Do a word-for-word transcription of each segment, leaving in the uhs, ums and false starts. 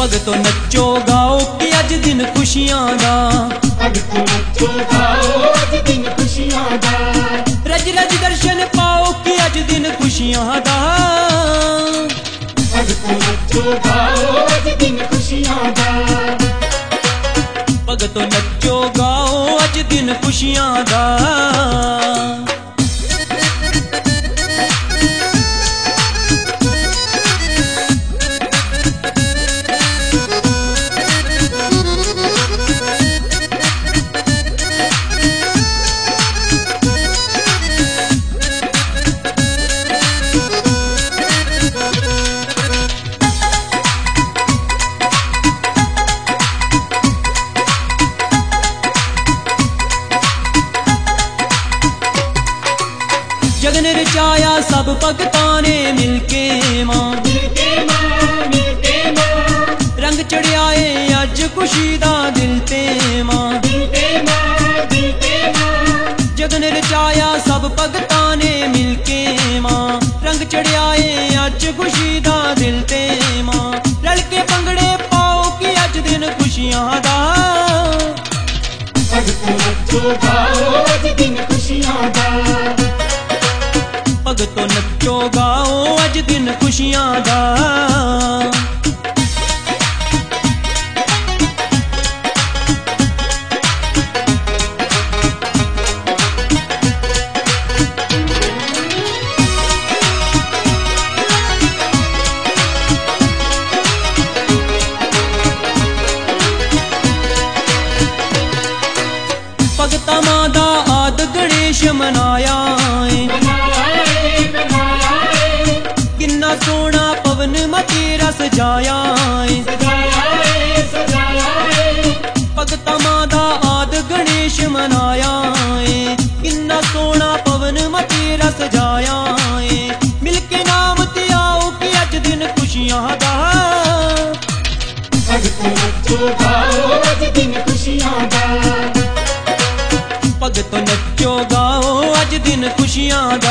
भगतो नचो गाओ कि अज दिन खुशियां दा, भगतो नचो गाओ अज दिन खुशियां दा, रज रज दर्शन पाओ कि अज दिन खुशियां दा, भगतो नचो गाओ अज दिन खुशियां दा, भगतो नचो गाओ अज दिन खुशियां दा। जगन रचाया सब भगतां ने मिलके मां, मिलके मां मिलके मां, रंग चढ़ियाए अज खुशी दा दिल ते मां, दिल ते मां दिल ते मां, जगन रचाया सब भगतां ने मिलके मां, रंग चढ़ियाए अज खुशी दा दिल ते मां, रल के भंगड़े पाओ कि अज दिन खुशियां दा, भगतो नचो गाओ अज दिन खुशियां दा, भगतो नचो गाओ अज दिन खुशियां दा। भगता मां दा आद गणेश मनाया किन्ना सोना पवन मतेरा सजाया भगता मां दा आद गणेश मनाया किन्ना सोना पवन मतेरा सजाया, मिलके नाम ते आओ कि अज दिन खुशियां दा, भगतो नचो गाओ अज दिन खुशियां दा, भगतो नचो गाओ अज दिन खुशियां दा।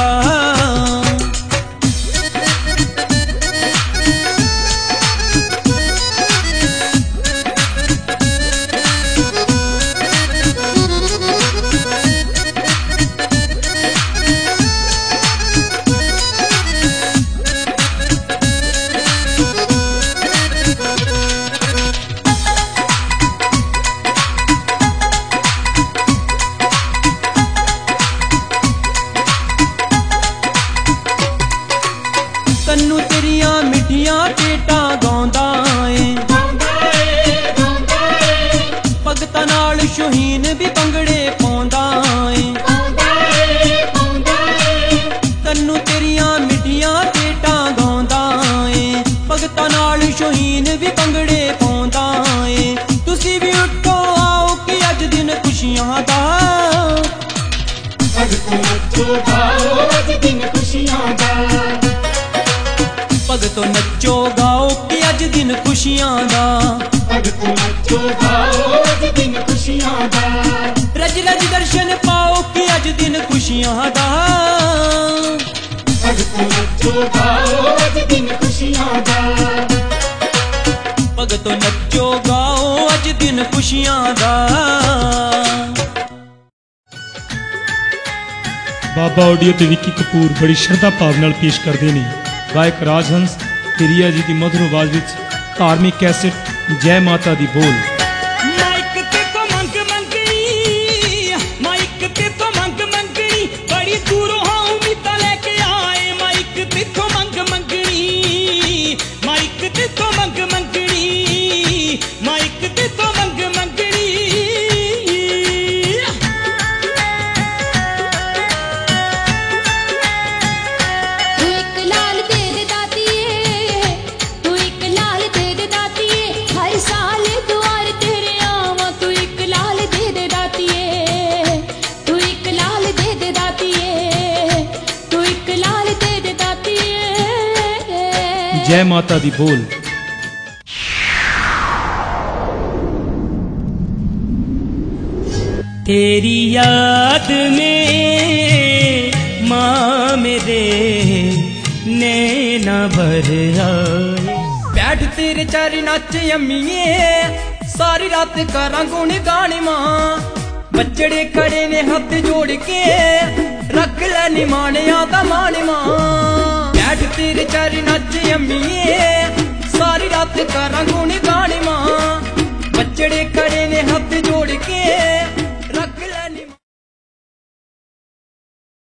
तन्नू तेरिया मिठियां पेटा गाउंदा ए, भगतां नाल शहीन भी भंगड़े पाउंदा ए, तन्नू तेरिया मिठियां पेटा गाउंदा ए, भगतां नाल शहीन भी भंगड़े पाउंदा ए, तुसी भी उठो आओ कि अज दिन खुशियां दा, भगतो नचो गाओ अज दिन खुशियां दा, भगतो नचो गाओ कि अज दिन खुशियां दा, भगतो नचो गाओ अज दिन खुशियां दा, रज रज दर्शन पाओ कि अज दिन खुशियां दा, भगतो नचो गाओ अज दिन खुशियां दा, भगतो नचो गाओ अज दिन खुशियां दा। बाबा ऑडियो ते विक्की कपूर बड़ी श्रद्धा भाव नाल पेश करते हैं गायक राजहंस हिरिया जी की मधुर आवाज विच धार्मिक कैसेट जय माता दी बोल। माइक ते तो मंग मंगनी, माइक ते तो मंग मंगनी, बड़ी दूरों हाँ उम्मीदां लेके आए, माइक ते तो मंग मंगनी, माइक ते तो मंग मंगनी, माइक ते तो मंग मंगनी। तू एक लाल दे दे दातिए, तू एक लाल दे दे दातिए, हर साल द्वार तेरे आवा, तू एक लाल दे दे दातिए, तू एक लाल दे दे दातिए, तू एक लाल दे दे दातिए। जय माता दी बोल। तेरी याद में माँ मेरे नैना भर आए, बैठ तेरे ਚਾਰੀ ਨੱਚ ਅੰਮੀਏ ਸਾਰੀ ਰਾਤ ਕਰਾਂ ਗੁਣ ਗਾਣੀ ਮਾਂ ਬੱਚੜੇ ਖੜੇ ਨੇ ਹੱਥ ਜੋੜ ਕੇ ਰੱਖ ਲੈ ਨਿਮਾਣਿਆਂ ਦਾ ਮਾਣ ਮਾਂ ਬੈਠ ਤੇਰੇ ਚਾਰੀ ਨੱਚ ਅੰਮੀਏ ਸਾਰੀ ਰਾਤ ਕਰਾਂ ਗੁਣ ਗਾਣੀ ਮਾਂ ਬੱਚੜੇ ਖੜੇ ਨੇ ਹੱਥ